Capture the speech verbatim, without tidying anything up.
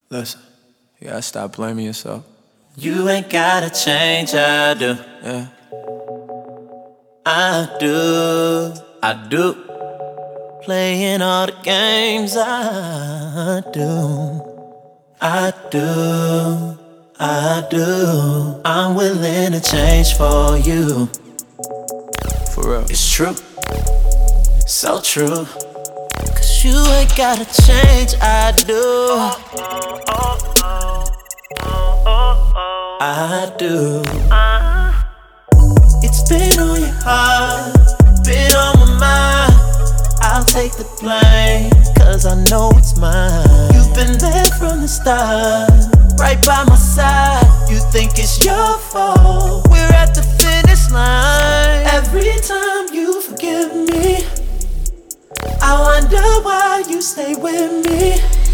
Listen, you gotta stop blaming yourself. You ain't gotta change, I do. Yeah. I do, I do. Playing all the games, I do. I do, I do. I'm willing to change for you. For real. It's true, so true. Cause you ain't gotta change, I do. I do. It's been on your heart, been on my mind. I'll take the blame, cause I know it's mine. You've been there from the start, right by my side. You think it's your fault, we're at the finish line. Every time you forgive me, I wonder why you stay with me.